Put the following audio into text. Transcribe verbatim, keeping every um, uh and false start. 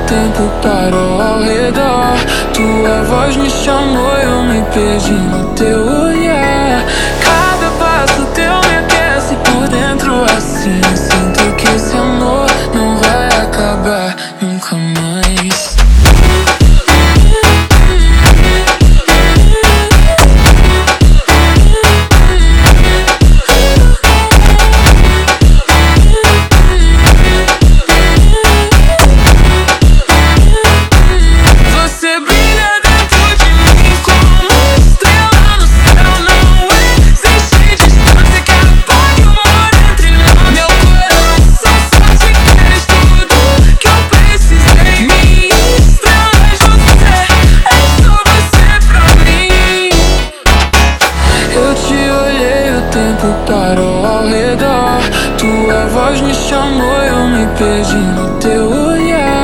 tempo parou ao redor. Tua voz me chamou, eu me perdi no teu olhar. Cada passo teu me aquece por dentro assim. Sinto que esse amor não vai acabar nunca mais. Parou ao redor, tua voz me chamou, eu me perdi no teu olhar.